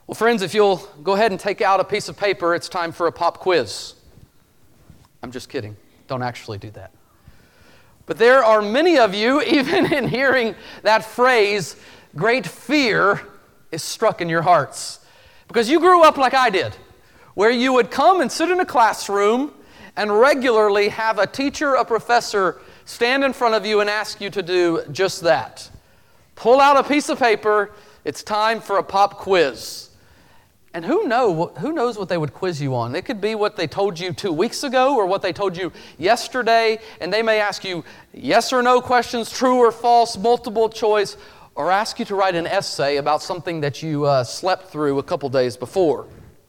Well, friends, if you'll go ahead and take out a piece of paper, it's time for a pop quiz. I'm just kidding. Don't actually do that. But there are many of you, even in hearing that phrase, great fear is struck in your hearts. Because you grew up like I did, where you would come and sit in a classroom and regularly have a teacher, a professor, stand in front of you and ask you to do just that. Pull out a piece of paper, it's time for a pop quiz. And who knows what they would quiz you on? It could be what they told you 2 weeks ago or what they told you yesterday, and they may ask you yes or no questions, true or false, multiple choice, or ask you to write an essay about something that you slept through a couple days before.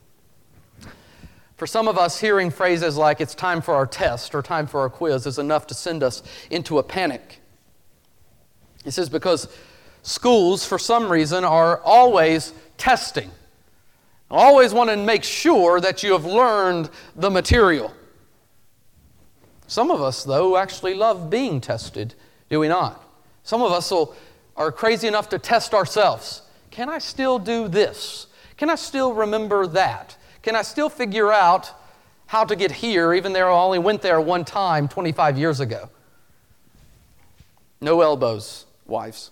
For some of us, hearing phrases like it's time for our test or time for our quiz is enough to send us into a panic. This is because schools, for some reason, are always testing. Always want to make sure that you have learned the material. Some of us, though, actually love being tested, do we not? Some of us are crazy enough to test ourselves. Can I still do this? Can I still remember that? Can I still figure out how to get here, even though I only went there one time 25 years ago? No elbows, wives.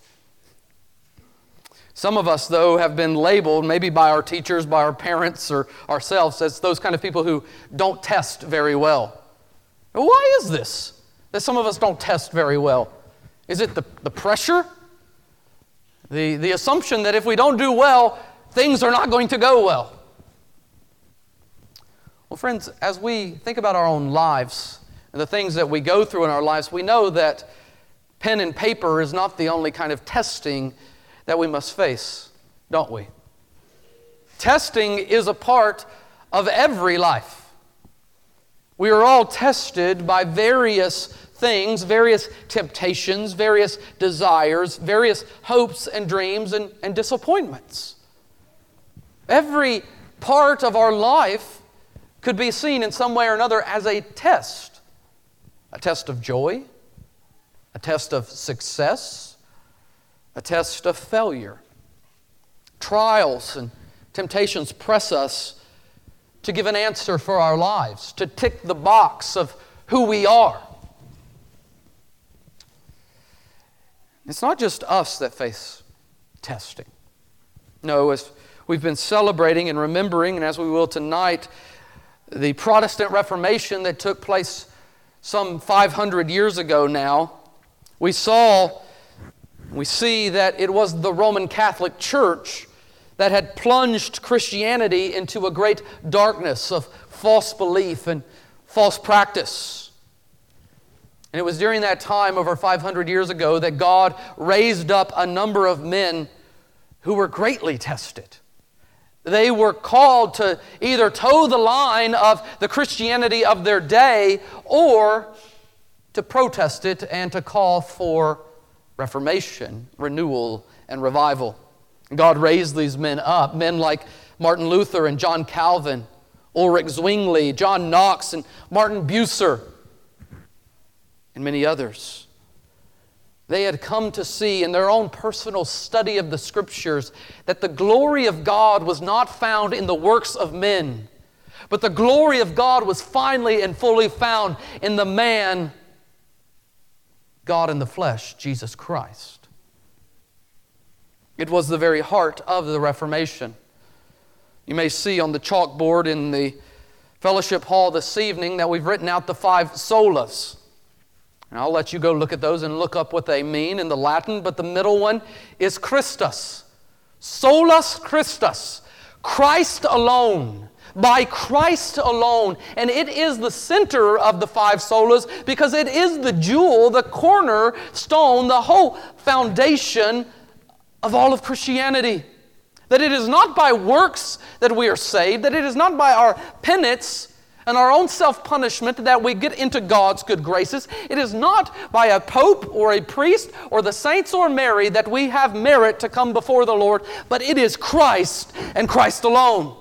Some of us, though, have been labeled, maybe by our teachers, by our parents, or ourselves, as those kind of people who don't test very well. Why is this that some of us don't test very well? Is it the pressure? The assumption that if we don't do well, things are not going to go well? Well, friends, as we think about our own lives and the things that we go through in our lives, we know that pen and paper is not the only kind of testing that we must face, don't we? Testing is a part of every life. We are all tested by various things, various temptations, various desires, various hopes and dreams and disappointments. Every part of our life could be seen in some way or another as a test of joy, a test of success, a test of failure. Trials and temptations press us to give an answer for our lives, to tick the box of who we are. It's not just us that face testing. No, as we've been celebrating and remembering, and as we will tonight, the Protestant Reformation that took place some 500 years ago now, we see that it was the Roman Catholic Church that had plunged Christianity into a great darkness of false belief and false practice. And it was during that time, over 500 years ago, that God raised up a number of men who were greatly tested. They were called to either toe the line of the Christianity of their day or to protest it and to call for reformation, renewal, and revival. God raised these men up, men like Martin Luther and John Calvin, Ulrich Zwingli, John Knox, and Martin Bucer, and many others. They had come to see in their own personal study of the Scriptures that the glory of God was not found in the works of men, but the glory of God was finally and fully found in the man, God in the flesh, Jesus Christ. It was the very heart of the Reformation. You may see on the chalkboard in the fellowship hall this evening that we've written out the 5 solas. And I'll let you go look at those and look up what they mean in the Latin, but the middle one is Christus. Solus Christus. Christ alone. By Christ alone. And it is the center of the 5 solas because it is the jewel, the cornerstone, the whole foundation of all of Christianity. That it is not by works that we are saved, that it is not by our penance and our own self-punishment that we get into God's good graces. It is not by a pope or a priest or the saints or Mary that we have merit to come before the Lord, but it is Christ and Christ alone.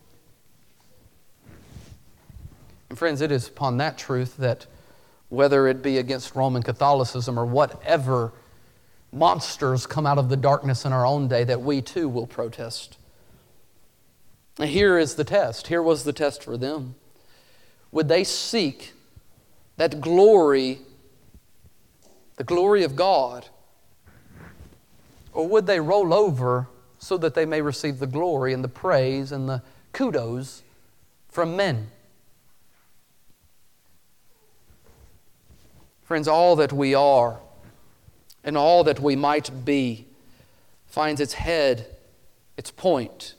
And friends, it is upon that truth that whether it be against Roman Catholicism or whatever monsters come out of the darkness in our own day, that we too will protest. And here is the test. Here was the test for them. Would they seek that glory, the glory of God, or would they roll over so that they may receive the glory and the praise and the kudos from men? Friends, all that we are and all that we might be finds its head, its point,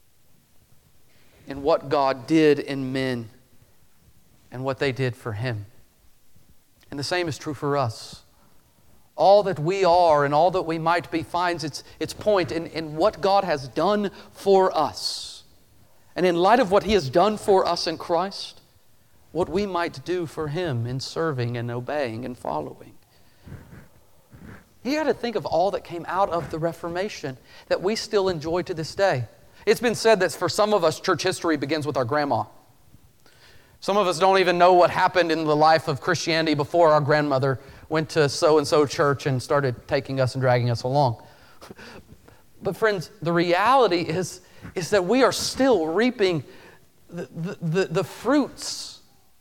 in what God did in men and what they did for Him. And the same is true for us. All that we are and all that we might be finds its point in what God has done for us. And in light of what He has done for us in Christ, what we might do for Him in serving and obeying and following. You got to think of all that came out of the Reformation that we still enjoy to this day. It's been said that for some of us, church history begins with our grandma. Some of us don't even know what happened in the life of Christianity before our grandmother went to so-and-so church and started taking us and dragging us along. But friends, the reality is that we are still reaping the fruits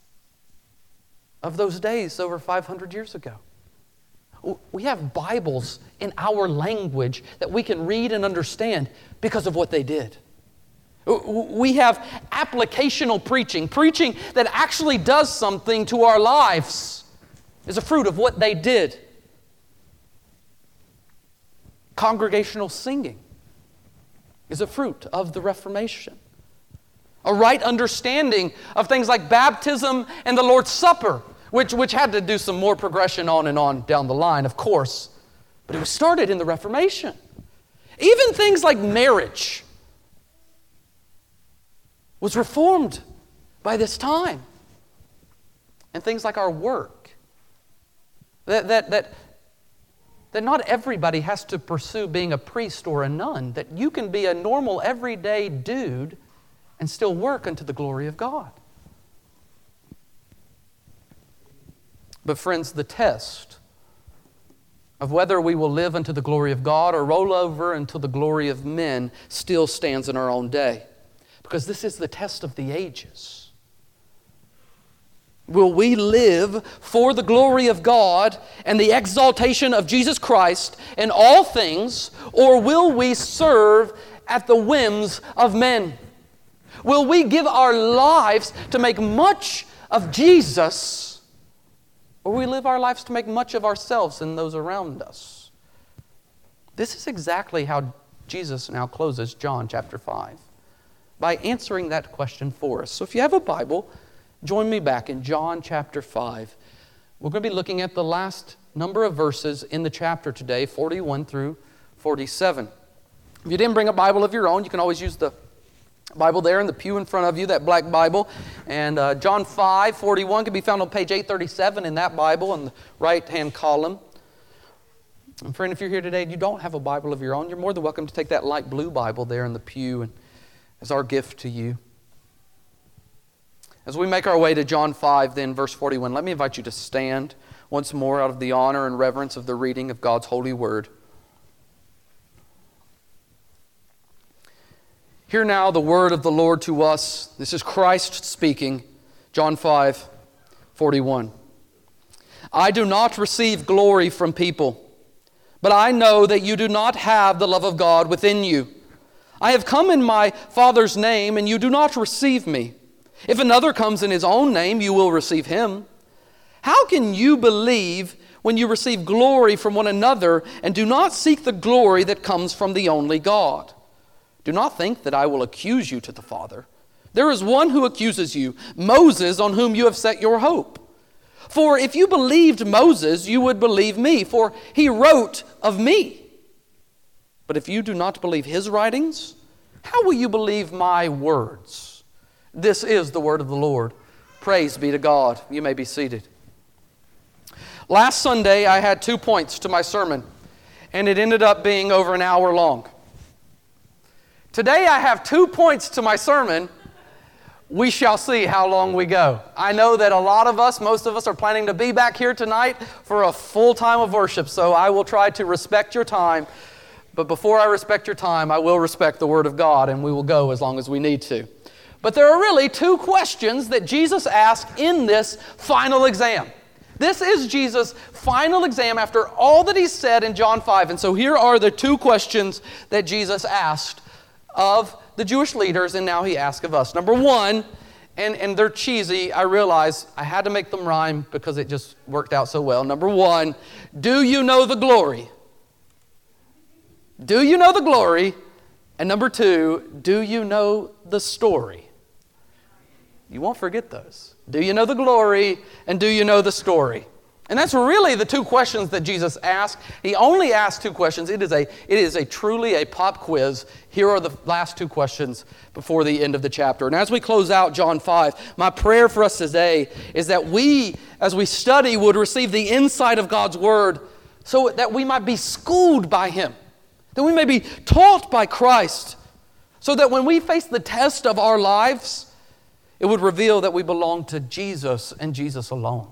of those days over 500 years ago. We have Bibles in our language that we can read and understand because of what they did. We have applicational preaching that actually does something to our lives is a fruit of what they did. Congregational singing is a fruit of the Reformation. A right understanding of things like baptism and the Lord's Supper, which had to do some more progression on and on down the line, of course. But it was started in the Reformation. Even things like marriage was reformed by this time. And things like our work. That not everybody has to pursue being a priest or a nun. That you can be a normal, everyday dude and still work unto the glory of God. But friends, the test of whether we will live unto the glory of God or roll over unto the glory of men still stands in our own day. Because this is the test of the ages. Will we live for the glory of God and the exaltation of Jesus Christ in all things, or will we serve at the whims of men? Will we give our lives to make much of Jesus, or will we live our lives to make much of ourselves and those around us? This is exactly how Jesus now closes John chapter 5, by answering that question for us. So if you have a Bible, join me back in John chapter 5. We're going to be looking at the last number of verses in the chapter today, 41 through 47. If you didn't bring a Bible of your own, you can always use the Bible there in the pew in front of you, that black Bible. And John 5:41 can be found on page 837 in that Bible in the right-hand column. And friend, if you're here today and you don't have a Bible of your own, you're more than welcome to take that light blue Bible there in the pew and as our gift to you. As we make our way to John 5, then, verse 41, let me invite you to stand once more out of the honor and reverence of the reading of God's holy word. Hear now the word of the Lord to us. This is Christ speaking. John 5:41. I do not receive glory from people, but I know that you do not have the love of God within you. I have come in my Father's name, and you do not receive me. If another comes in his own name, you will receive him. How can you believe when you receive glory from one another and do not seek the glory that comes from the only God? Do not think that I will accuse you to the Father. There is one who accuses you, Moses, on whom you have set your hope. For if you believed Moses, you would believe me, for he wrote of me. But if you do not believe his writings, how will you believe my words? This is the word of the Lord. Praise be to God. You may be seated. Last Sunday, I had 2 points to my sermon, and it ended up being over an hour long. Today, I have 2 points to my sermon. We shall see how long we go. I know that a lot of us, most of us, are planning to be back here tonight for a full time of worship, so I will try to respect your time. But before I respect your time, I will respect the Word of God, and we will go as long as we need to. But there are really two questions that Jesus asked in this final exam. This is Jesus' final exam after all that he said in John 5. And so here are the two questions that Jesus asked of the Jewish leaders, and now he asks of us. Number one, and they're cheesy, I realize I had to make them rhyme because it just worked out so well. Number one, do you know the glory? Do you know the glory? And number two, do you know the story? You won't forget those. Do you know the glory, and do you know the story? And that's really the two questions that Jesus asked. He only asked two questions. It is truly a pop quiz. Here are the last two questions before the end of the chapter. And as we close out John 5, my prayer for us today is that we, as we study, would receive the insight of God's Word so that we might be schooled by Him, that we may be taught by Christ, so that when we face the test of our lives, it would reveal that we belong to Jesus and Jesus alone.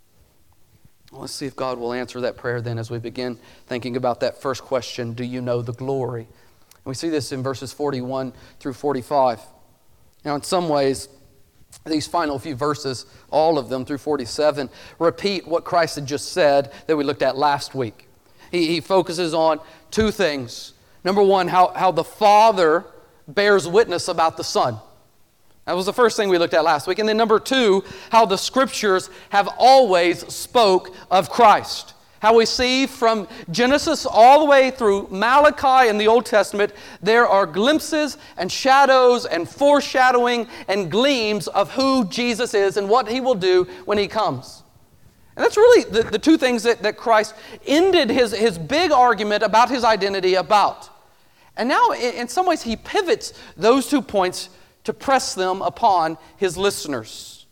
Well, let's see if God will answer that prayer then as we begin thinking about that first question, do you know the glory? And we see this in verses 41 through 45. Now, in some ways, these final few verses, all of them through 47, repeat what Christ had just said that we looked at last week. He focuses on two things. Number one, how the Father bears witness about the Son. That was the first thing we looked at last week. And then number two, how the Scriptures have always spoke of Christ. How we see from Genesis all the way through Malachi in the Old Testament, there are glimpses and shadows and foreshadowing and gleams of who Jesus is and what He will do when He comes. And that's really the two things that Christ ended his big argument about His identity about. And now, in some ways, He pivots those 2 points to press them upon His listeners.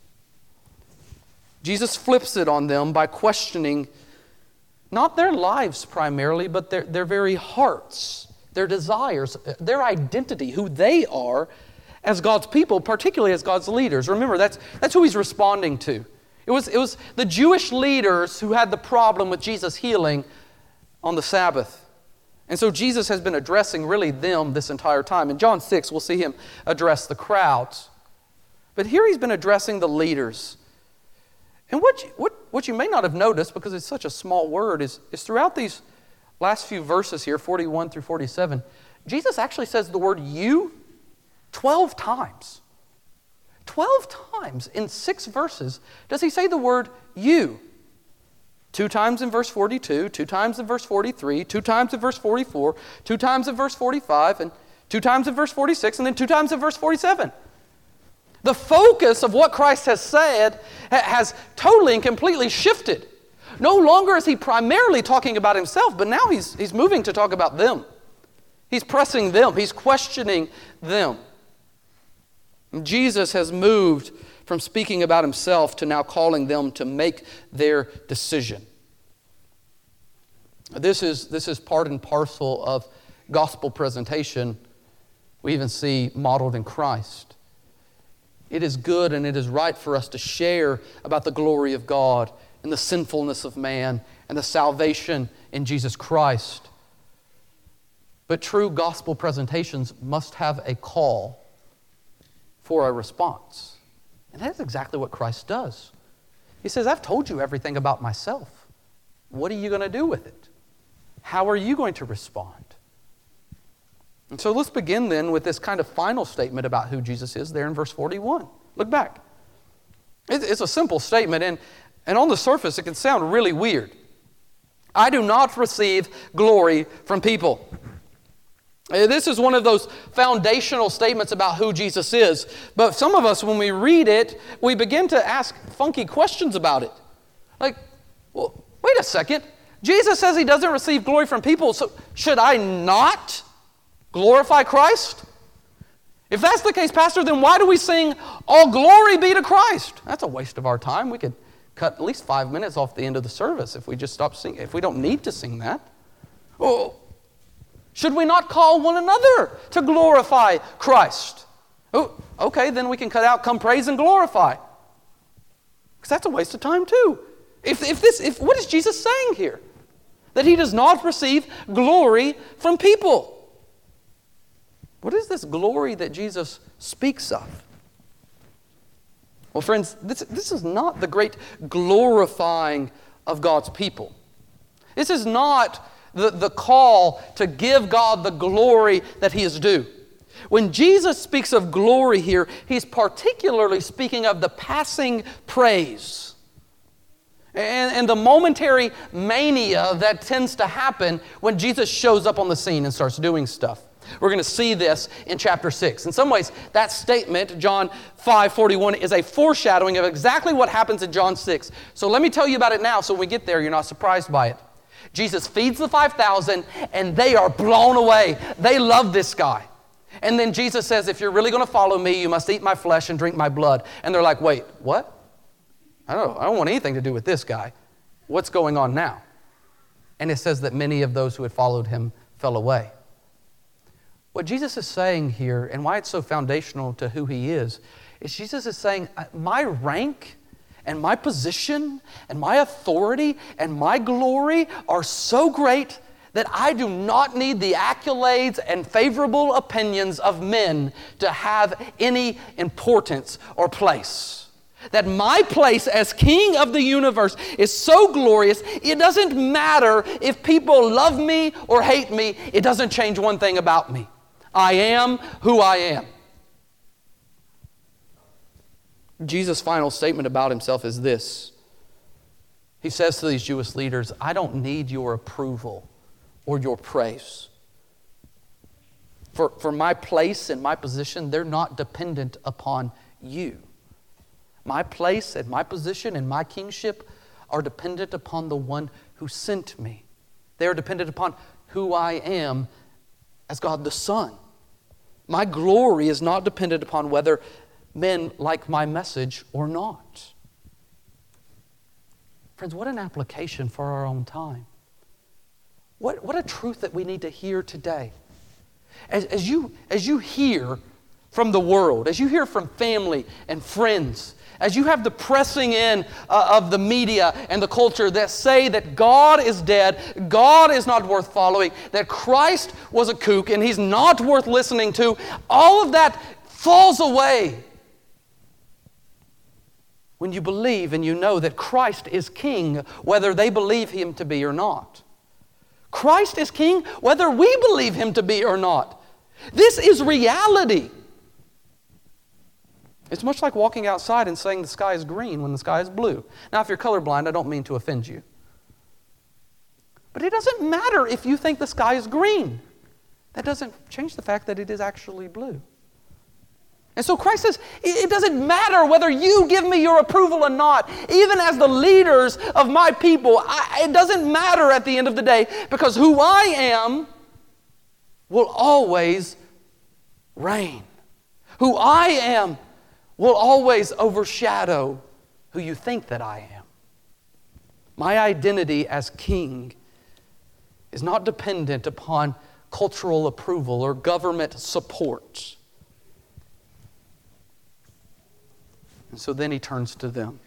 Jesus flips it on them by questioning not their lives primarily, but their very hearts, their desires, their identity, who they are as God's people, particularly as God's leaders. Remember, that's who He's responding to. It was the Jewish leaders who had the problem with Jesus healing on the Sabbath. And so Jesus has been addressing really them this entire time. In John 6, we'll see Him address the crowds. But here He's been addressing the leaders. And what you may not have noticed, because it's such a small word, is throughout these last few verses here, 41 through 47, Jesus actually says the word you 12 times. 12 times in 6 verses does He say the word you. 2 times in verse 42, 2 times in verse 43, 2 times in verse 44, 2 times in verse 45, and 2 times in verse 46, and then 2 times in verse 47. The focus of what Christ has said has totally and completely shifted. No longer is He primarily talking about Himself, but now He's moving to talk about them. He's pressing them. He's questioning them. And Jesus has moved from speaking about Himself to now calling them to make their decision. This is part and parcel of gospel presentation we even see modeled in Christ. It is good and it is right for us to share about the glory of God and the sinfulness of man and the salvation in Jesus Christ. But true gospel presentations must have a call for a response. And that's exactly what Christ does. He says, I've told you everything about myself. What are you going to do with it? How are you going to respond? And so let's begin then with this kind of final statement about who Jesus is there in verse 41. Look back. It's a simple statement, and on the surface it can sound really weird. I do not receive glory from people. This is one of those foundational statements about who Jesus is. But some of us, when we read it, we begin to ask funky questions about it. Like, well, wait a second. Jesus says He doesn't receive glory from people, so should I not glorify Christ? If that's the case, Pastor, then why do we sing, all glory be to Christ? That's a waste of our time. We could cut at least 5 minutes off the end of the service if we just stop singing, if we don't need to sing that. Oh, should we not call one another to glorify Christ? Oh, okay, then we can cut out come praise and glorify. Because that's a waste of time too. What is Jesus saying here? that he does not receive glory from people. What is this glory that Jesus speaks of? Well, friends, this is not the great glorifying of God's people. This is not the call to give God the glory that He is due. When Jesus speaks of glory here, He's particularly speaking of the passing praise and the momentary mania that tends to happen when Jesus shows up on the scene and starts doing stuff. We're going to see this in chapter 6. In some ways, that statement, John 5:41, is a foreshadowing of exactly what happens in John 6. So let me tell you about it now so when we get there, you're not surprised by it. Jesus feeds the 5,000 and they are blown away. They love this guy. And then Jesus says, if you're really going to follow me, you must eat my flesh and drink my blood. And they're like, wait, what? I don't want anything to do with this guy. What's going on now? And it says that many of those who had followed him fell away. What Jesus is saying here, and why it's so foundational to who he is Jesus is saying, my rank and my position and my authority and my glory are so great that I do not need the accolades and favorable opinions of men to have any importance or place. That my place as King of the universe is so glorious, it doesn't matter if people love me or hate me. It doesn't change one thing about me. I am who I am. Jesus' final statement about himself is this. He says to these Jewish leaders, I don't need your approval or your praise. For my place and my position, they're not dependent upon you. My place and my position and my kingship are dependent upon the one who sent me. They are dependent upon who I am as God the Son. My glory is not dependent upon whether men like my message or not. Friends, what an application for our own time. What a truth that we need to hear today. As you hear from the world, as you hear from family and friends, as you have the pressing in of the media and the culture that say that God is dead, God is not worth following, that Christ was a kook and He's not worth listening to, all of that falls away when you believe and you know that Christ is King, whether they believe Him to be or not. Christ is King, whether we believe Him to be or not. This is reality. It's much like walking outside and saying the sky is green when the sky is blue. Now, if you're colorblind, I don't mean to offend you. But it doesn't matter if you think the sky is green. That doesn't change the fact that it is actually blue. And so Christ says, it doesn't matter whether you give me your approval or not. Even as the leaders of my people, it doesn't matter at the end of the day, because who I am will always reign. Who I am will always overshadow who you think that I am. My identity as king is not dependent upon cultural approval or government support. And so then he turns to them.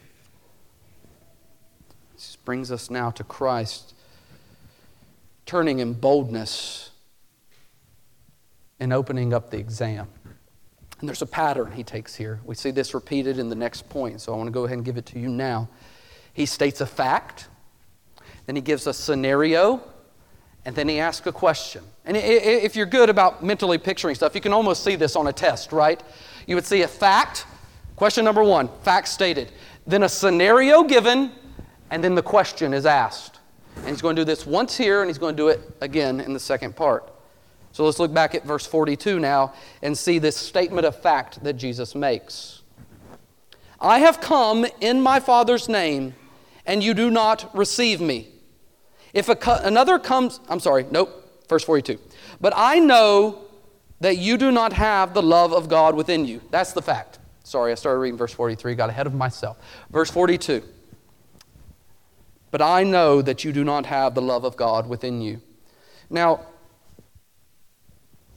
This brings us now to Christ, turning in boldness and opening up the exam. And there's a pattern he takes here. We see this repeated in the next point, so I want to go ahead and give it to you now. He states a fact, then he gives a scenario, and then he asks a question. And if you're good about mentally picturing stuff, you can almost see this on a test, right? You would see a fact, question number 1, fact stated. Then a scenario given, and then the question is asked. And he's going to do this once here, and he's going to do it again in the second part. So let's look back at verse 42 now and see this statement of fact that Jesus makes. I have come in my Father's name, and you do not receive me. If another comes, verse 42. But I know that you do not have the love of God within you. That's the fact. Sorry, I started reading verse 43, got ahead of myself. Verse 42. But I know that you do not have the love of God within you. Now,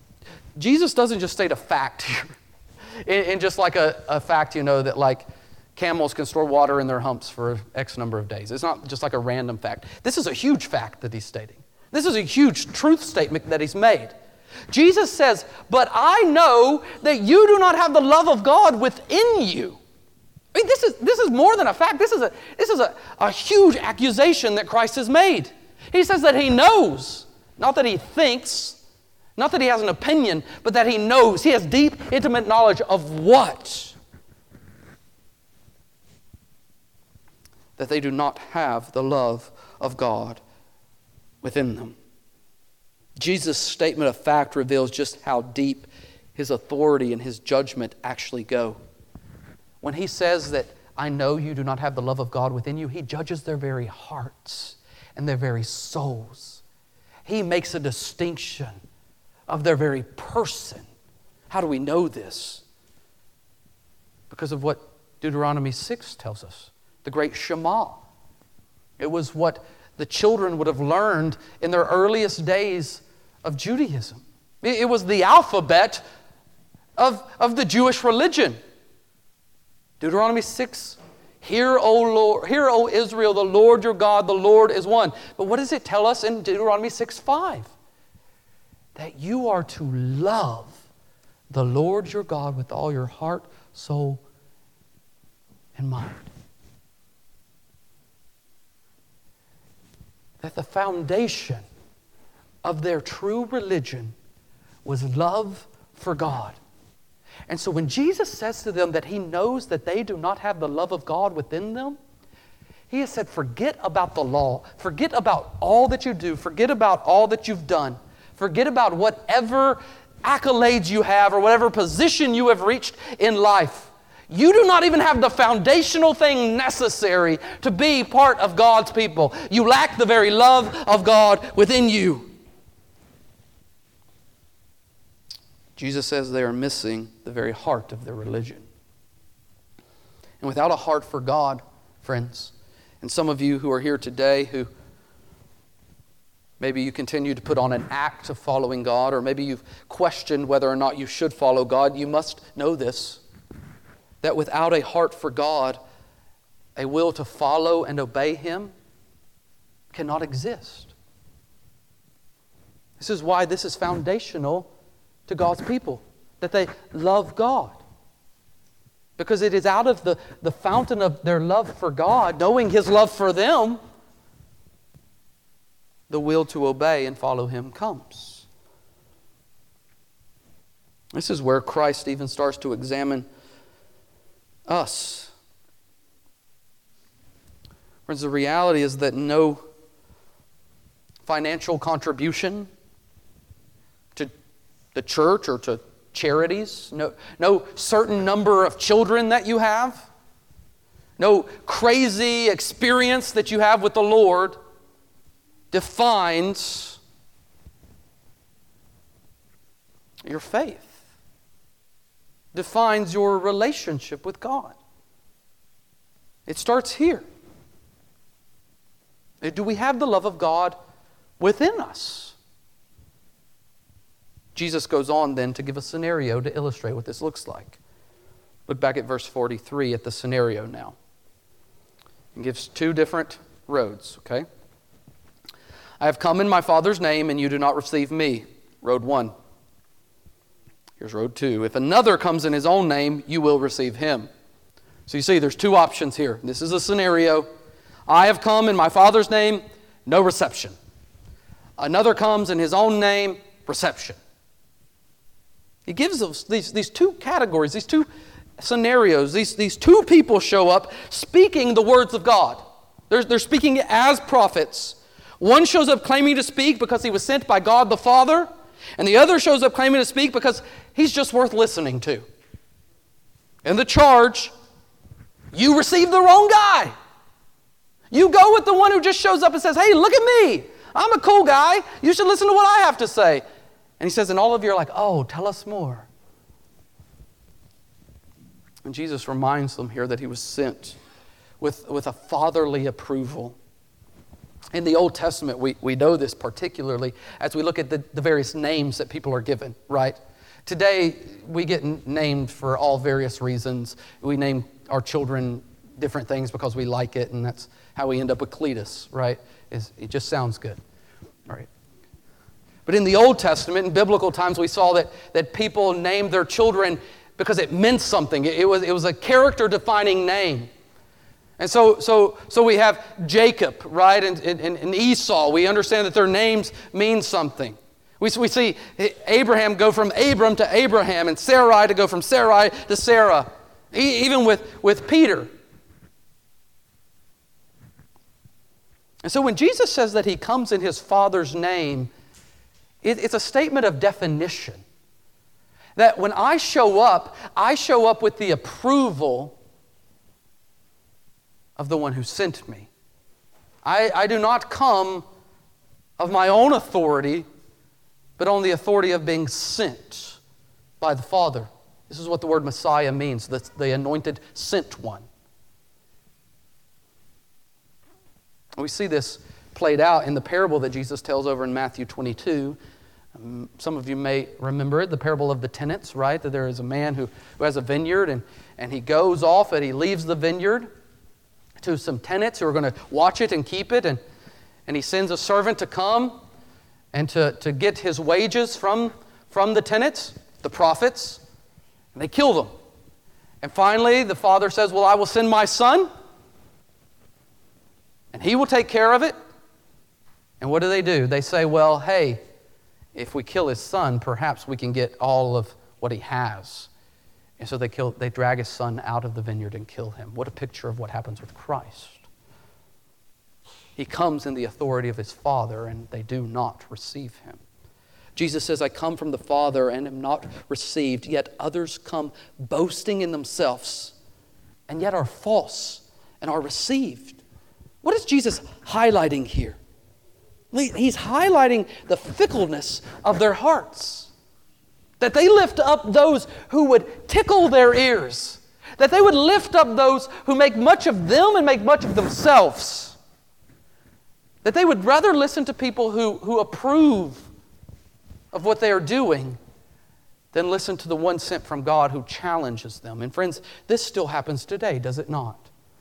Jesus doesn't just state a fact here. In just like a fact, that like, camels can store water in their humps for X number of days. It's not just like a random fact. This is a huge fact that he's stating. This is a huge truth statement that he's made. Jesus says, but I know that you do not have the love of God within you. I mean, this is more than a fact. This is a huge accusation that Christ has made. He says that he knows, not that he thinks, not that he has an opinion, but that he knows. He has deep, intimate knowledge of what? That they do not have the love of God within them. Jesus' statement of fact reveals just how deep his authority and his judgment actually go. When he says that, I know you do not have the love of God within you, he judges their very hearts and their very souls. He makes a distinction of their very person. How do we know this? Because of what Deuteronomy 6 tells us. The great Shema. It was what the children would have learned in their earliest days of Judaism. It was the alphabet of the Jewish religion. Deuteronomy 6, Hear, O Israel, the Lord your God, the Lord is one. But what does it tell us in Deuteronomy 6:5? That you are to love the Lord your God with all your heart, soul, and mind. That the foundation of their true religion was love for God. And so when Jesus says to them that he knows that they do not have the love of God within them, he has said, forget about the law. Forget about all that you do. Forget about all that you've done. Forget about whatever accolades you have or whatever position you have reached in life. You do not even have the foundational thing necessary to be part of God's people. You lack the very love of God within you. Jesus says they are missing the very heart of their religion. And without a heart for God, friends, and some of you who are here today who maybe you continue to put on an act of following God, or maybe you've questioned whether or not you should follow God, you must know this, that without a heart for God, a will to follow and obey Him cannot exist. This is why this is foundational to God's people, that they love God. Because it is out of the fountain of their love for God, knowing His love for them, the will to obey and follow Him comes. This is where Christ even starts to examine us. Friends, the reality is that no financial contribution to the church or to charities, no certain number of children that you have, no crazy experience that you have with the Lord defines your faith, defines your relationship with God. It starts here. Do we have the love of God within us? Jesus goes on then to give a scenario to illustrate what this looks like. Look back at verse 43 at the scenario now. He gives two different roads, okay? I have come in my Father's name and you do not receive me. Road 1. Here's road 2. If another comes in his own name, you will receive him. So you see, there's two options here. This is a scenario. I have come in my Father's name, no reception. Another comes in his own name, reception. He gives us these two categories, these two scenarios. These two people show up speaking the words of God. They're speaking as prophets. One shows up claiming to speak because he was sent by God the Father, and the other shows up claiming to speak because he's just worth listening to. And the charge, you received the wrong guy. You go with the one who just shows up and says, hey, look at me. I'm a cool guy. You should listen to what I have to say. And he says, and all of you are like, oh, tell us more. And Jesus reminds them here that he was sent with a fatherly approval. In the Old Testament, we know this particularly as we look at the various names that people are given, right? Today, we get named for all various reasons. We name our children different things because we like it, and that's how we end up with Cletus, right? It just sounds good, right? But in the Old Testament, in biblical times, we saw that people named their children because it meant something. It was a character-defining name. And so we have Jacob, right, and Esau. We understand that their names mean something. We see Abraham go from Abram to Abraham, and Sarai to go from Sarai to Sarah, even with Peter. And so when Jesus says that He comes in His Father's name, it's a statement of definition. That when I show up with the approval of the one who sent me. I do not come of my own authority, but on the authority of being sent by the Father. This is what the word Messiah means, the anointed sent one. We see this played out in the parable that Jesus tells over in Matthew 22. Some of you may remember it, the parable of the tenants, right? That there is a man who has a vineyard, and he goes off and he leaves the vineyard to some tenants who are going to watch it and keep it, and he sends a servant to come and to get his wages from the tenants, the prophets, and they kill them. And finally, the father says, well, I will send my son, and he will take care of it. And what do? They say, well, hey, if we kill his son, perhaps we can get all of what he has. And so they drag his son out of the vineyard and kill him. What a picture of what happens with Christ. He comes in the authority of his Father, and they do not receive him. Jesus says, I come from the Father and am not received, yet others come boasting in themselves, and yet are false and are received. What is Jesus highlighting here? He's highlighting the fickleness of their hearts. That they lift up those who would tickle their ears. That they would lift up those who make much of them and make much of themselves. That they would rather listen to people who approve of what they are doing than listen to the one sent from God who challenges them. And friends, this still happens today, does it not?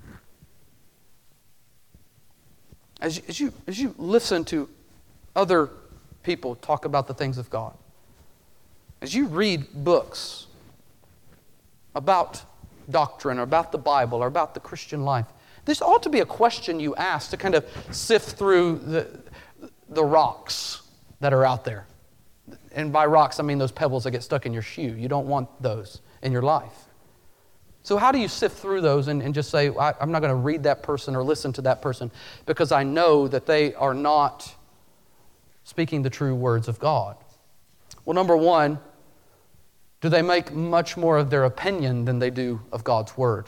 As you listen to other people talk about the things of God, as you read books about doctrine or about the Bible or about the Christian life, this ought to be a question you ask to kind of sift through the rocks that are out there. And by rocks, I mean those pebbles that get stuck in your shoe. You don't want those in your life. So how do you sift through those and just say, I'm not going to read that person or listen to that person because I know that they are not speaking the true words of God? Well, number one, do they make much more of their opinion than they do of God's Word?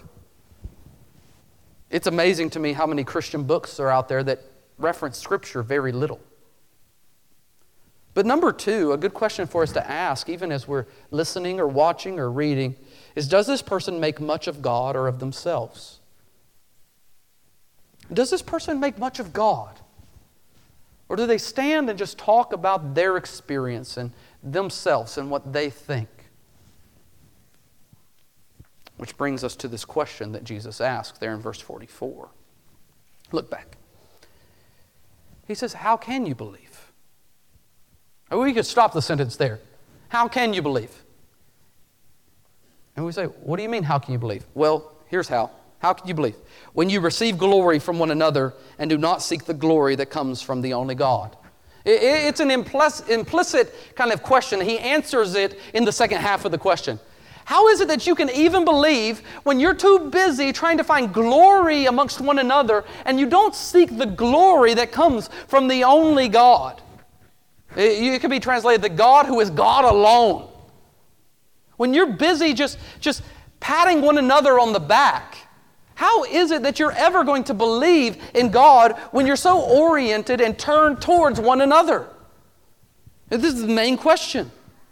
It's amazing to me how many Christian books are out there that reference Scripture very little. But number two, a good question for us to ask, even as we're listening or watching or reading, is does this person make much of God or of themselves? Does this person make much of God? Or do they stand and just talk about their experience and themselves and what they think? Which brings us to this question that Jesus asked there in verse 44. Look back. He says, how can you believe? Or we could stop the sentence there. How can you believe? And we say, what do you mean, how can you believe? Well, here's how. How can you believe? When you receive glory from one another and do not seek the glory that comes from the only God. It's an implicit kind of question. He answers it in the second half of the question. How is it that you can even believe when you're too busy trying to find glory amongst one another and you don't seek the glory that comes from the only God? It could be translated, the God who is God alone. When you're busy just patting one another on the back, how is it that you're ever going to believe in God when you're so oriented and turned towards one another? This is the main question.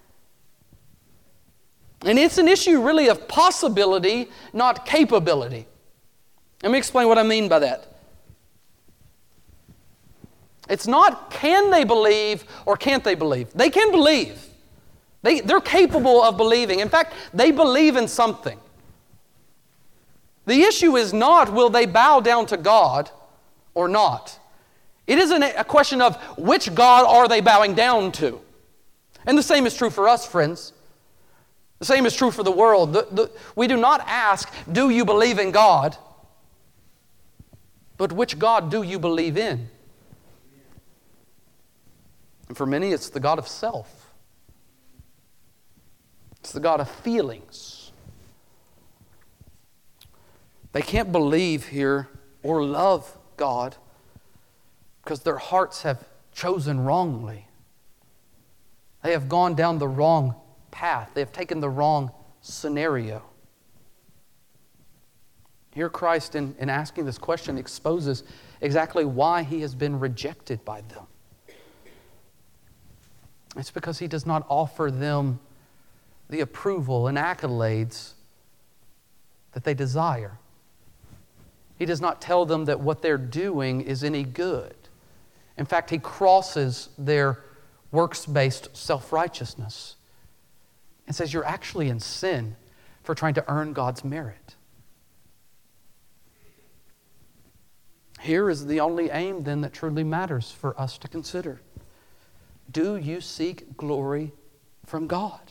And it's an issue really of possibility, not capability. Let me explain what I mean by that. It's not can they believe or can't they believe. They can believe. They're capable of believing. In fact, they believe in something. The issue is not will they bow down to God or not. It isn't a question of which God are they bowing down to. And the same is true for us, friends. The same is true for the world. We do not ask, do you believe in God? But which God do you believe in? And for many, it's the God of self. It's the God of feelings. They can't believe here or love God because their hearts have chosen wrongly. They have gone down the wrong path. They have taken the wrong scenario. Here Christ, in asking this question, exposes exactly why He has been rejected by them. It's because He does not offer them the approval and accolades that they desire. He does not tell them that what they're doing is any good. In fact, He crosses their works-based self-righteousness and says, you're actually in sin for trying to earn God's merit. Here is the only aim then that truly matters for us to consider. Do you seek glory from God?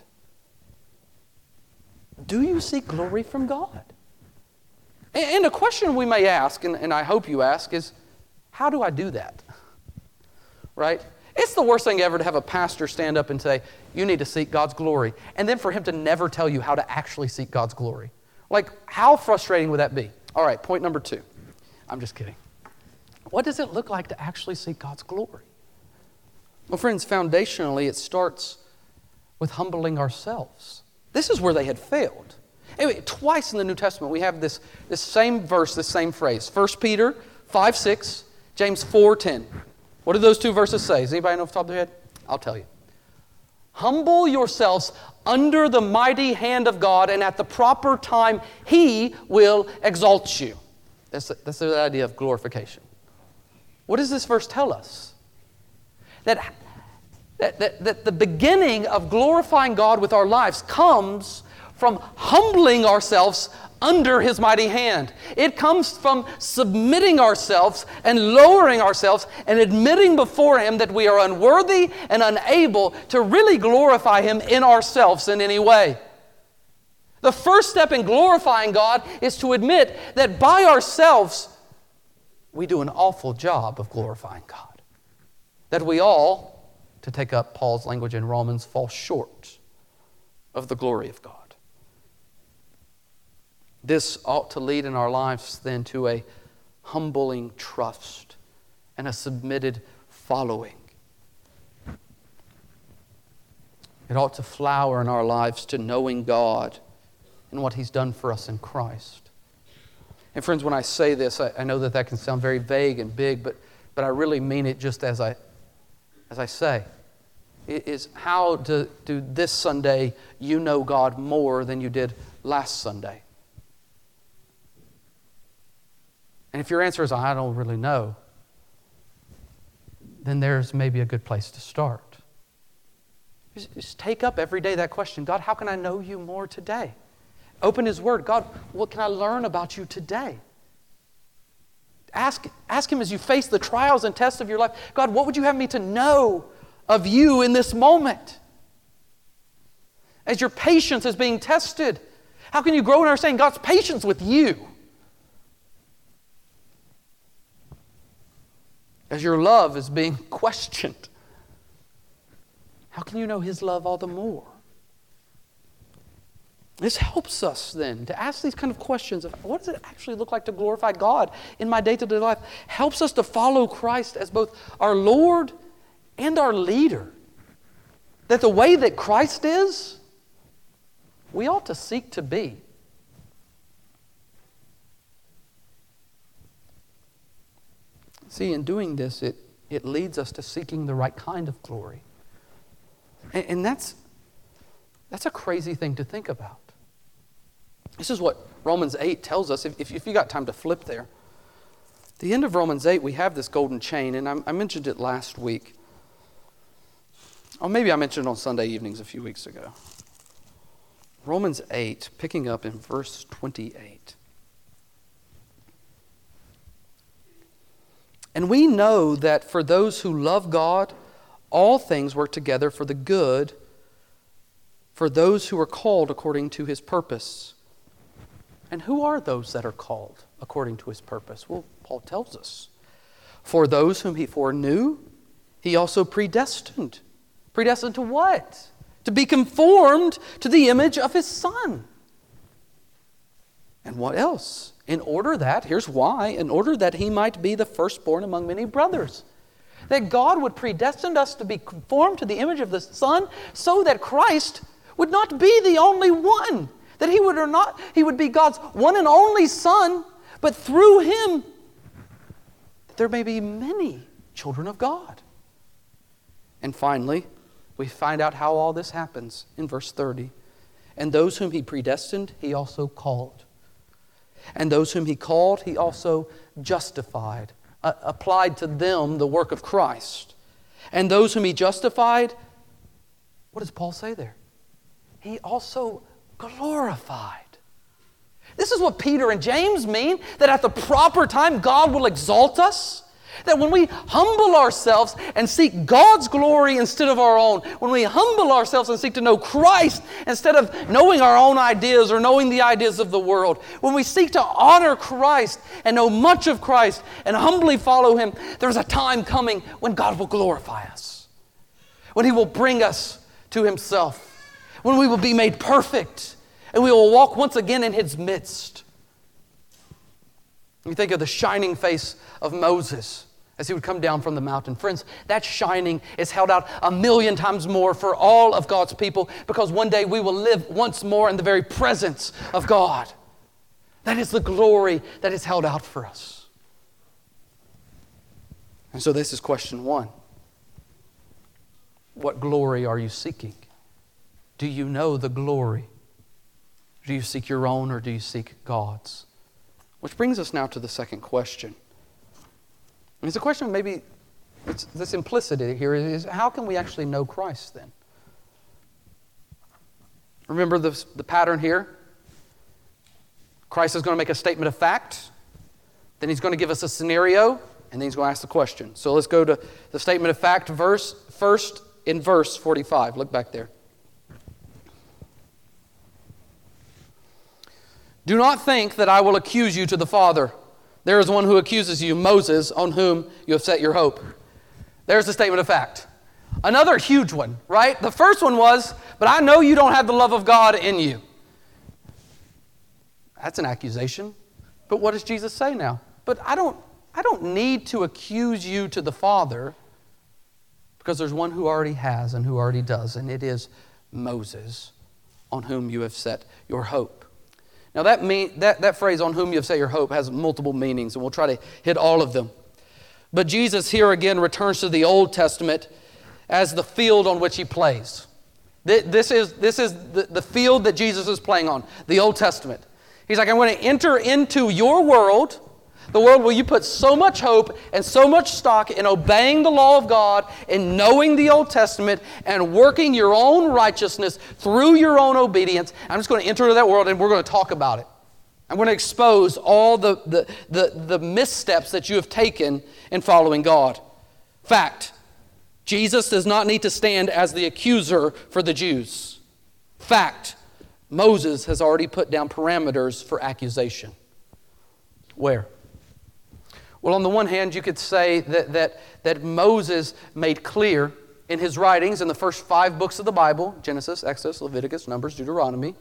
Do you seek glory from God? And a question we may ask, and I hope you ask, is how do I do that? Right? It's the worst thing ever to have a pastor stand up and say, you need to seek God's glory. And then for him to never tell you how to actually seek God's glory. Like, how frustrating would that be? All right, point number 2. I'm just kidding. What does it look like to actually seek God's glory? Well, friends, foundationally, it starts with humbling ourselves. This is where they had failed. Anyway, twice in the New Testament, we have this same verse, this same phrase. 1 Peter 5:6, James 4:10. What do those two verses say? Does anybody know off the top of their head? I'll tell you. Humble yourselves under the mighty hand of God, and at the proper time He will exalt you. That's the idea of glorification. What does this verse tell us? That the beginning of glorifying God with our lives comes from humbling ourselves under His mighty hand. It comes from submitting ourselves and lowering ourselves and admitting before Him that we are unworthy and unable to really glorify Him in ourselves in any way. The first step in glorifying God is to admit that by ourselves we do an awful job of glorifying God. That we all, to take up Paul's language in Romans, fall short of the glory of God. This ought to lead in our lives then to a humbling trust and a submitted following. It ought to flower in our lives to knowing God and what He's done for us in Christ. And friends, when I say this, I know that can sound very vague and big, but I really mean it just as I say. It is how do this Sunday you know God more than you did last Sunday? And if your answer is, I don't really know, then there's maybe a good place to start. Just take up every day that question. God, how can I know you more today? Open His Word. God, what can I learn about you today? Ask Him as you face the trials and tests of your life. God, what would you have me to know of you in this moment? As your patience is being tested, how can you grow in understanding God's patience with you? As your love is being questioned, how can you know His love all the more? This helps us then to ask these kind of questions of what does it actually look like to glorify God in my day-to-day life? Helps us to follow Christ as both our Lord and our leader. That the way that Christ is, we ought to seek to be. See, in doing this, it leads us to seeking the right kind of glory. And that's a crazy thing to think about. This is what Romans 8 tells us. If you got time to flip there. At the end of Romans 8, we have this golden chain, and I mentioned it last week. Or maybe I mentioned it on Sunday evenings a few weeks ago. Romans 8, picking up in verse 28. And we know that for those who love God, all things work together for the good, for those who are called according to His purpose. And who are those that are called according to His purpose? Well, Paul tells us. For those whom He foreknew, He also predestined. Predestined to what? To be conformed to the image of His Son. And what else? In order that, here's why, in order that He might be the firstborn among many brothers. That God would predestine us to be conformed to the image of the Son so that Christ would not be the only one. That He would be God's one and only Son, but through Him, there may be many children of God. And finally, we find out how all this happens in verse 30. And those whom He predestined, He also called. And those whom He called, He also justified, applied to them the work of Christ. And those whom He justified, what does Paul say there? He also glorified. This is what Peter and James mean, that at the proper time God will exalt us. That when we humble ourselves and seek God's glory instead of our own, when we humble ourselves and seek to know Christ instead of knowing our own ideas or knowing the ideas of the world, when we seek to honor Christ and know much of Christ and humbly follow Him, there's a time coming when God will glorify us. When He will bring us to Himself. When we will be made perfect and we will walk once again in His midst. You think of the shining face of Moses as he would come down from the mountain. Friends, that shining is held out 1,000,000 times more for all of God's people, because one day we will live once more in the very presence of God. That is the glory that is held out for us. And so this is question 1. What glory are you seeking? Do you know the glory? Do you seek your own or do you seek God's? Which brings us now to the second question. And it's a question maybe, the simplicity here is, how can we actually know Christ then? Remember the pattern here? Christ is going to make a statement of fact, then He's going to give us a scenario, and then He's going to ask the question. So let's go to the statement of fact first in verse 45. Look back there. Do not think that I will accuse you to the Father. There is one who accuses you, Moses, on whom you have set your hope. There's the statement of fact. Another huge one, right? The first one was, but I know you don't have the love of God in you. That's an accusation. But what does Jesus say now? But I don't need to accuse you to the Father, because there's one who already has and who already does, and it is Moses, on whom you have set your hope. Now that phrase, on whom you have set your hope, has multiple meanings, and we'll try to hit all of them. But Jesus here again returns to the Old Testament as the field on which He plays. This is the field that Jesus is playing on, the Old Testament. He's like, I'm going to enter into your world, the world where you put so much hope and so much stock in obeying the law of God and knowing the Old Testament and working your own righteousness through your own obedience. I'm just going to enter into that world and we're going to talk about it. I'm going to expose all the missteps that you have taken in following God. Fact, Jesus does not need to stand as the accuser for the Jews. Fact, Moses has already put down parameters for accusation. Where? Well, on the one hand, you could say that Moses made clear in his writings in the first 5 books of the Bible, Genesis, Exodus, Leviticus, Numbers, Deuteronomy,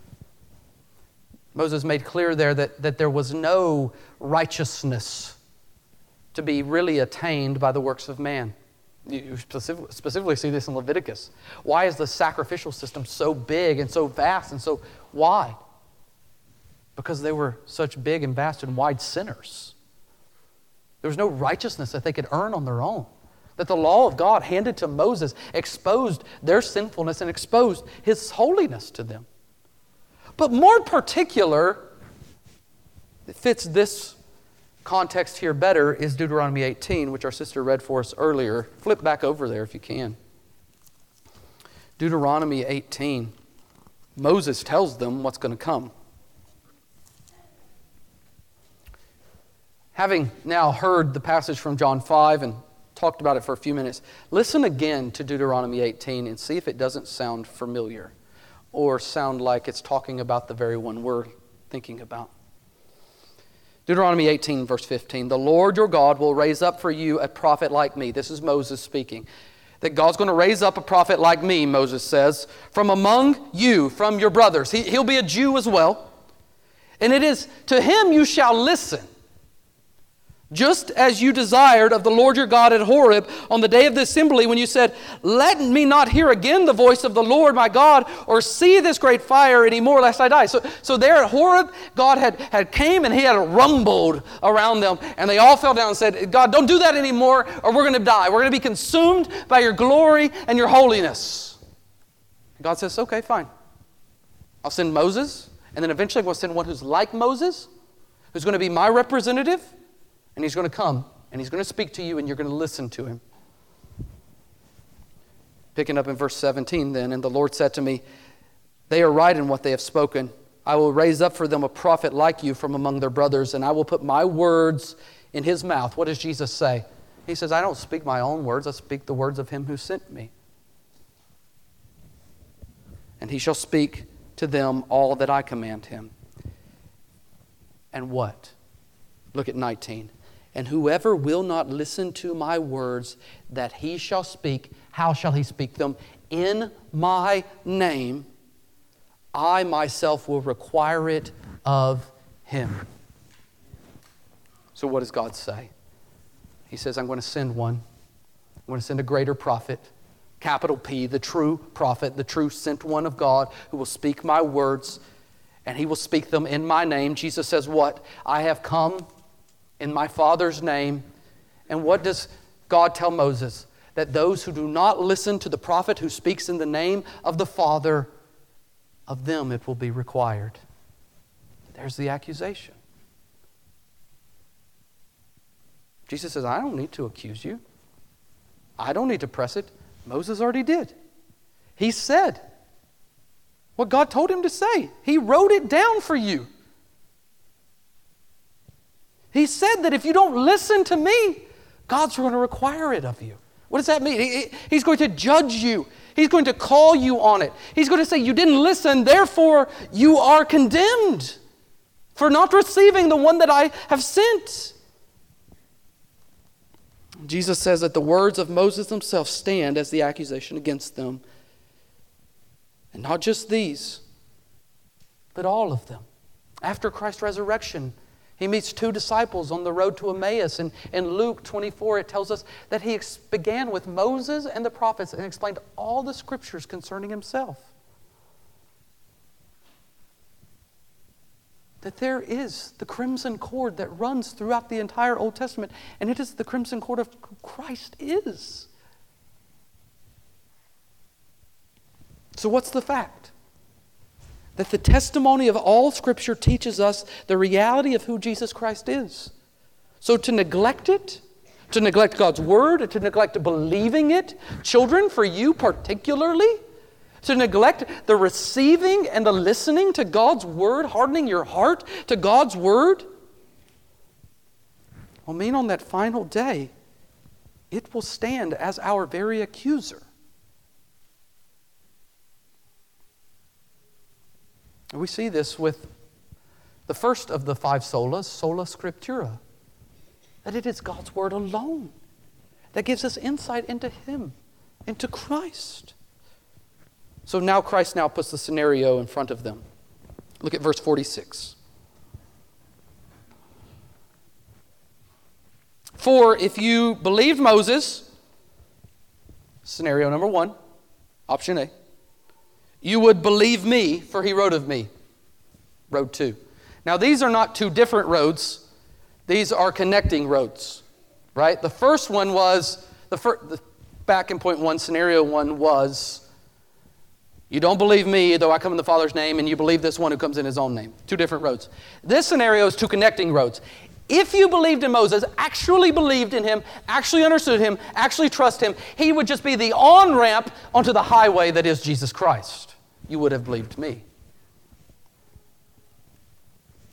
Moses made clear there that there was no righteousness to be really attained by the works of man. You specifically see this in Leviticus. Why is the sacrificial system so big and so vast and so wide? Because they were such big and vast and wide sinners. There was no righteousness that they could earn on their own. That the law of God handed to Moses exposed their sinfulness and exposed His holiness to them. But more particular, it fits this context here better, is Deuteronomy 18, which our sister read for us earlier. Flip back over there if you can. Deuteronomy 18. Moses tells them what's going to come. Having now heard the passage from John 5 and talked about it for a few minutes, listen again to Deuteronomy 18 and see if it doesn't sound familiar or sound like it's talking about the very one we're thinking about. Deuteronomy 18, verse 15, the Lord your God will raise up for you a prophet like me. This is Moses speaking. That God's going to raise up a prophet like me, Moses says, from among you, from your brothers. He'll be a Jew as well. And it is to him you shall listen, just as you desired of the Lord your God at Horeb on the day of the assembly when you said, let me not hear again the voice of the Lord my God or see this great fire anymore lest I die. So there at Horeb, God had came and he had rumbled around them and they all fell down and said, God, don't do that anymore or we're going to die. We're going to be consumed by your glory and your holiness. And God says, okay, fine. I'll send Moses and then eventually I'm going to send one who's like Moses, who's going to be my representative. And he's going to come, and he's going to speak to you, and you're going to listen to him. Picking up in verse 17 then, and the Lord said to me, they are right in what they have spoken. I will raise up for them a prophet like you from among their brothers, and I will put my words in his mouth. What does Jesus say? He says, I don't speak my own words, I speak the words of him who sent me. And he shall speak to them all that I command him. And what? Look at 19. And whoever will not listen to my words that he shall speak, how shall he speak them? In my name, I myself will require it of him. So what does God say? He says, I'm going to send one. I'm going to send a greater prophet, capital P, the true prophet, the true sent one of God who will speak my words, and he will speak them in my name. Jesus says what? I have come in my Father's name. And what does God tell Moses? That those who do not listen to the prophet who speaks in the name of the Father, of them it will be required. There's the accusation. Jesus says, I don't need to accuse you. I don't need to press it. Moses already did. He said what God told him to say. He wrote it down for you. He said that if you don't listen to me, God's going to require it of you. What does that mean? He's going to judge you. He's going to call you on it. He's going to say, you didn't listen, therefore you are condemned for not receiving the one that I have sent. Jesus says that the words of Moses himself stand as the accusation against them. And not just these, but all of them. After Christ's resurrection, he meets two disciples on the road to Emmaus. And in Luke 24, it tells us that he began with Moses and the prophets and explained all the scriptures concerning himself. That there is the crimson cord that runs throughout the entire Old Testament, and it is the crimson cord of who Christ is. So what's the fact? That the testimony of all Scripture teaches us the reality of who Jesus Christ is. So to neglect it, to neglect God's Word, and to neglect believing it, children, for you particularly, to neglect the receiving and the listening to God's Word, hardening your heart to God's Word, will mean on that final day, it will stand as our very accuser. We see this with the first of the five solas, sola scriptura, that it is God's Word alone that gives us insight into Him, into Christ. So now Christ now puts the scenario in front of them. Look at verse 46. For if you believed Moses, scenario number one, option A, you would believe me, for he wrote of me. Road 2. Now these are not two different roads. These are connecting roads. Right? The first one was, the back in point 1, scenario 1 was, you don't believe me, though I come in the Father's name, and you believe this one who comes in his own name. Two different roads. This scenario is two connecting roads. If you believed in Moses, actually believed in him, actually understood him, actually trust him, he would just be the on-ramp onto the highway that is Jesus Christ. You would have believed me.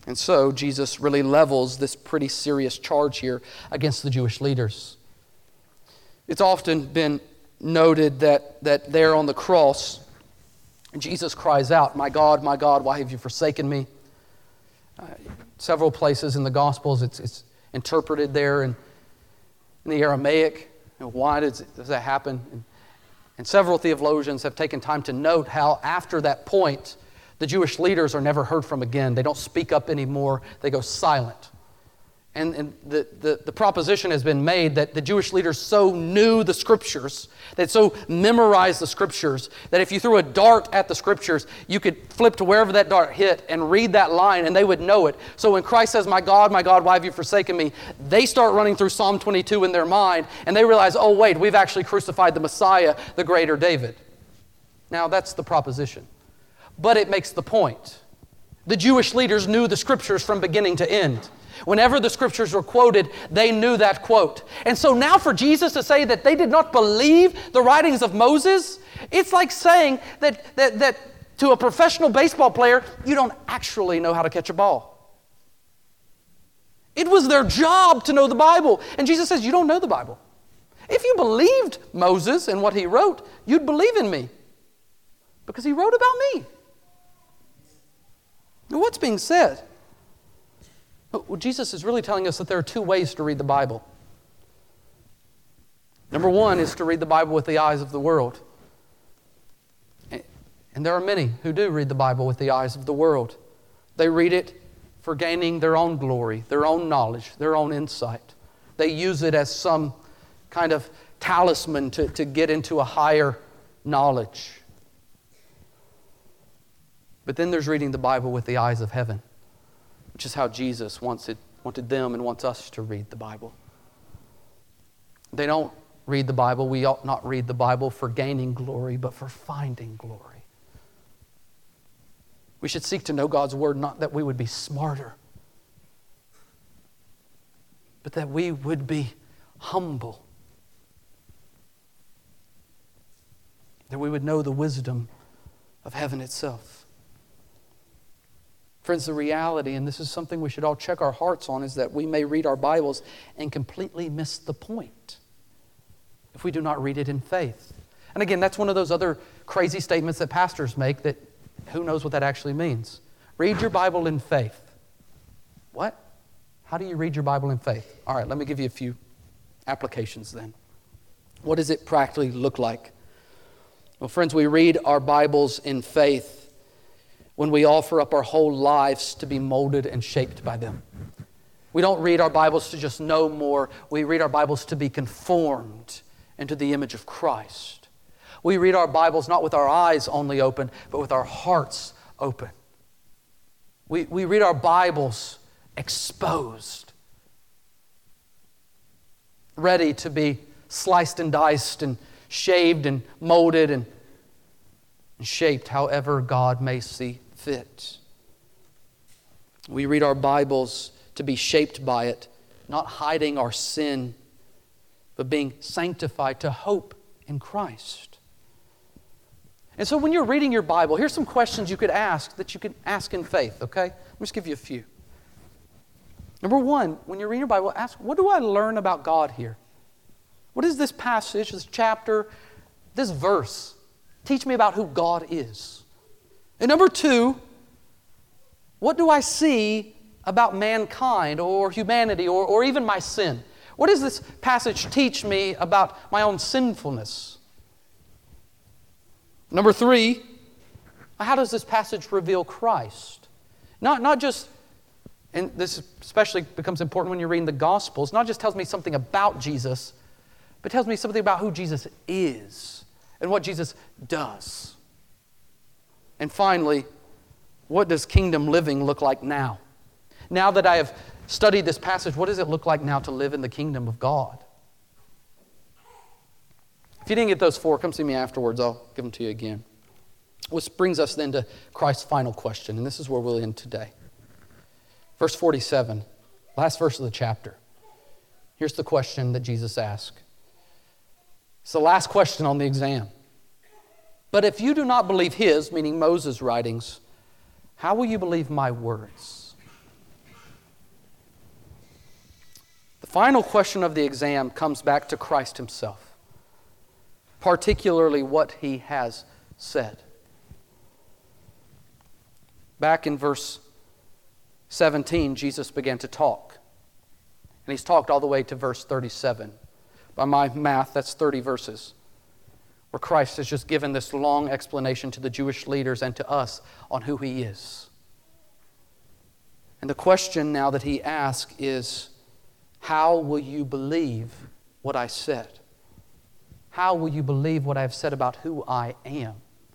And so Jesus really levels this pretty serious charge here against the Jewish leaders. It's often been noted that there on the cross, Jesus cries out, my God, why have you forsaken me?" Several places in the Gospels it's interpreted there in the Aramaic. Why does that happen? And several theologians have taken time to note how after that point, the Jewish leaders are never heard from again. They don't speak up anymore. They go silent. And the proposition has been made that the Jewish leaders so knew the Scriptures, that so memorized the Scriptures, that if you threw a dart at the Scriptures, you could flip to wherever that dart hit and read that line and they would know it. So when Christ says, my God, why have you forsaken me?" they start running through Psalm 22 in their mind and they realize, oh wait, we've actually crucified the Messiah, the greater David. Now that's the proposition. But it makes the point. The Jewish leaders knew the Scriptures from beginning to end. Whenever the Scriptures were quoted, they knew that quote. And so now for Jesus to say that they did not believe the writings of Moses, it's like saying that to a professional baseball player, you don't actually know how to catch a ball. It was their job to know the Bible. And Jesus says, you don't know the Bible. If you believed Moses and what he wrote, you'd believe in me. Because he wrote about me. Now, what's being said? Well, Jesus is really telling us that there are two ways to read the Bible. Number one is to read the Bible with the eyes of the world. And there are many who do read the Bible with the eyes of the world. They read it for gaining their own glory, their own knowledge, their own insight. They use it as some kind of talisman to get into a higher knowledge. But then there's reading the Bible with the eyes of heaven, which is how Jesus wanted them and wants us to read the Bible. They don't read the Bible. We ought not read the Bible for gaining glory, but for finding glory. We should seek to know God's Word, not that we would be smarter, but that we would be humble. That we would know the wisdom of heaven itself. Friends, the reality, and this is something we should all check our hearts on, is that we may read our Bibles and completely miss the point if we do not read it in faith. And again, that's one of those other crazy statements that pastors make that who knows what that actually means. Read your Bible in faith. What? How do you read your Bible in faith? All right, let me give you a few applications then. What does it practically look like? Well, friends, we read our Bibles in faith when we offer up our whole lives to be molded and shaped by them. We don't read our Bibles to just know more. We read our Bibles to be conformed into the image of Christ. We read our Bibles not with our eyes only open, but with our hearts open. We read our Bibles exposed, ready to be sliced and diced and shaved and molded and shaped however God may see fit. We read our Bibles to be shaped by it, not hiding our sin, but being sanctified to hope in Christ. And so when you're reading your Bible, here's some questions you could ask that you can ask in faith, okay? Let me just give you a few. Number one, when you're reading your Bible, ask, what do I learn about God here? What is this passage, this chapter, this verse teach me about who God is? And number two, what do I see about mankind or humanity or even my sin? What does this passage teach me about my own sinfulness? Number three, how does this passage reveal Christ? Not just, and this especially becomes important when you're reading the Gospels, not just tells me something about Jesus, but tells me something about who Jesus is and what Jesus does. And finally, what does kingdom living look like now? Now that I have studied this passage, what does it look like now to live in the kingdom of God? If you didn't get those four, come see me afterwards. I'll give them to you again. Which brings us then to Christ's final question, and this is where we'll end today. Verse 47, last verse of the chapter. Here's the question that Jesus asked. It's the last question on the exam. But if you do not believe his, meaning Moses' writings, how will you believe my words? final question of the exam comes back to Christ himself, particularly what he has said. Back in verse 17, Jesus began to talk. And he's talked all the way to verse 37. By my math, that's 30 verses, where Christ has just given this long explanation to the Jewish leaders and to us on who he is. And the question now that he asks is, how will you believe what I said? How will you believe what I have said about who I am?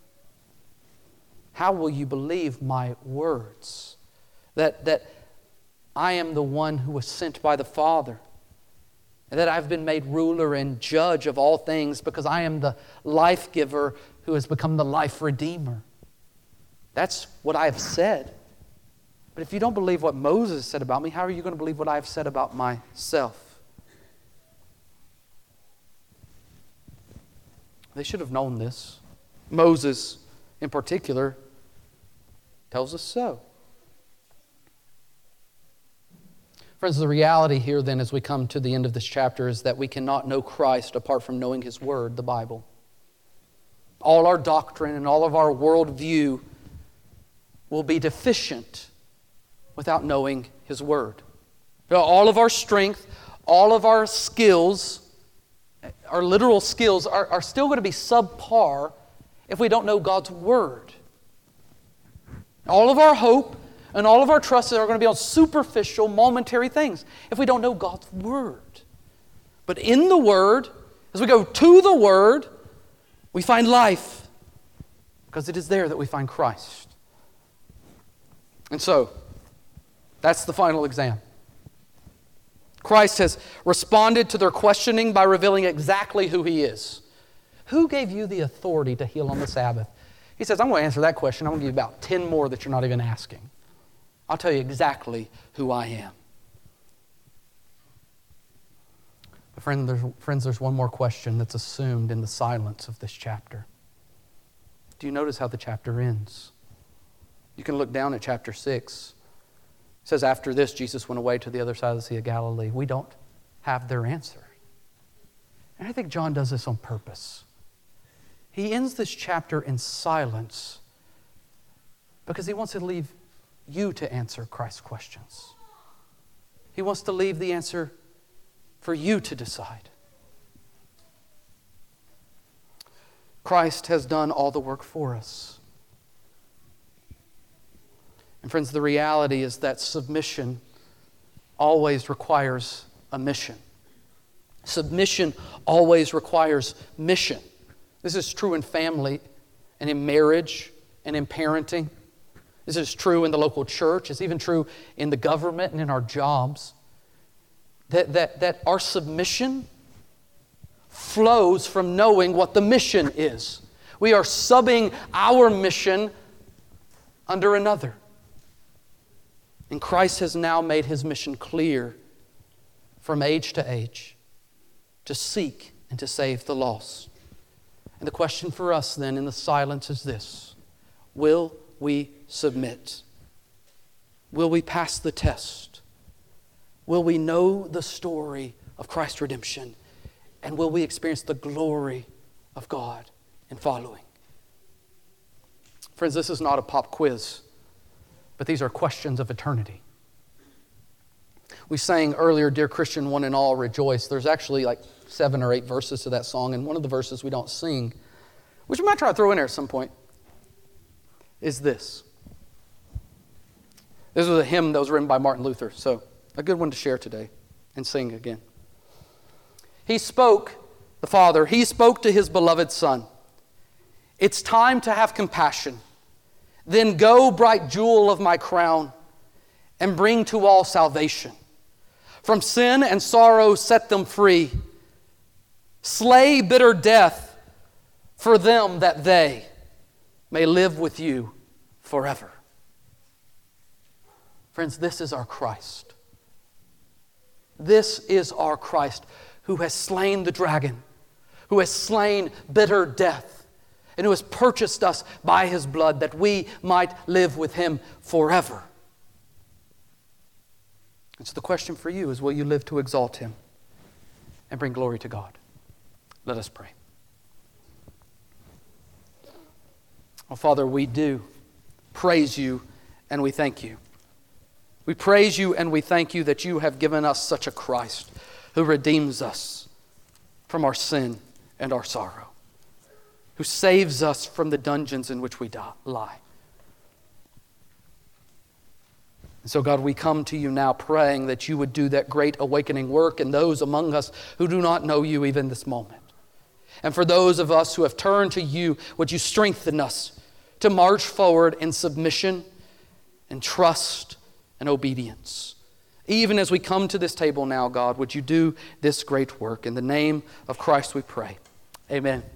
How will you believe my words? That I am the one who was sent by the Father, and that I've been made ruler and judge of all things because I am the life giver who has become the life redeemer. That's what I have said. But if you don't believe what Moses said about me, how are you going to believe what I have said about myself? They should have known this. Moses, in particular, tells us so. Friends, the reality here then as we come to the end of this chapter is that we cannot know Christ apart from knowing His Word, the Bible. All our doctrine and all of our worldview will be deficient without knowing His Word. All of our strength, all of our skills, our literal skills are still going to be subpar if we don't know God's Word. All of our hope and all of our trust are going to be on superficial, momentary things if we don't know God's Word. But in the Word, as we go to the Word, we find life, because it is there that we find Christ. And so, that's the final exam. Christ has responded to their questioning by revealing exactly who He is. Who gave you the authority to heal on the Sabbath? He says, I'm going to answer that question. I'm going to give you about 10 more that you're not even asking. I'll tell you exactly who I am. But friends, there's one more question that's assumed in the silence of this chapter. Do you notice how the chapter ends? You can look down at chapter 6. It says, after this, Jesus went away to the other side of the Sea of Galilee. We don't have their answer. And I think John does this on purpose. He ends this chapter in silence because he wants to leave you to answer Christ's questions. He wants to leave the answer for you to decide. Christ has done all the work for us. And friends, the reality is that submission always requires a mission. Submission always requires mission. This is true in family and in marriage and in parenting. This is true in the local church. It's even true in the government and in our jobs. That our submission flows from knowing what the mission is. We are subbing our mission under another. And Christ has now made His mission clear from age to age, to seek and to save the lost. And the question for us then in the silence is this: will we submit? Will we pass the test? Will we know the story of Christ's redemption? And will we experience the glory of God in following? Friends, this is not a pop quiz, but these are questions of eternity. We sang earlier, Dear Christian, one and all rejoice. There's actually like 7 or 8 verses to that song, and one of the verses we don't sing, which we might try to throw in there at some point, is this. This was a hymn that was written by Martin Luther, so a good one to share today and sing again. He spoke, the Father, He spoke to His beloved Son. It's time to have compassion. Then go, bright jewel of my crown, and bring to all salvation. From sin and sorrow set them free. Slay bitter death for them that they may live with you forever. Friends, this is our Christ. This is our Christ who has slain the dragon, who has slain bitter death, and who has purchased us by His blood that we might live with Him forever. And so the question for you is, will you live to exalt Him and bring glory to God? Let us pray. Oh, Father, we do praise You and we thank You. We praise You and we thank You that You have given us such a Christ who redeems us from our sin and our sorrow, who saves us from the dungeons in which we lie. And so, God, we come to You now praying that You would do that great awakening work in those among us who do not know You even this moment. And for those of us who have turned to You, would You strengthen us to march forward in submission and trust and obedience. Even as we come to this table now, God, would You do this great work? In the name of Christ we pray. Amen.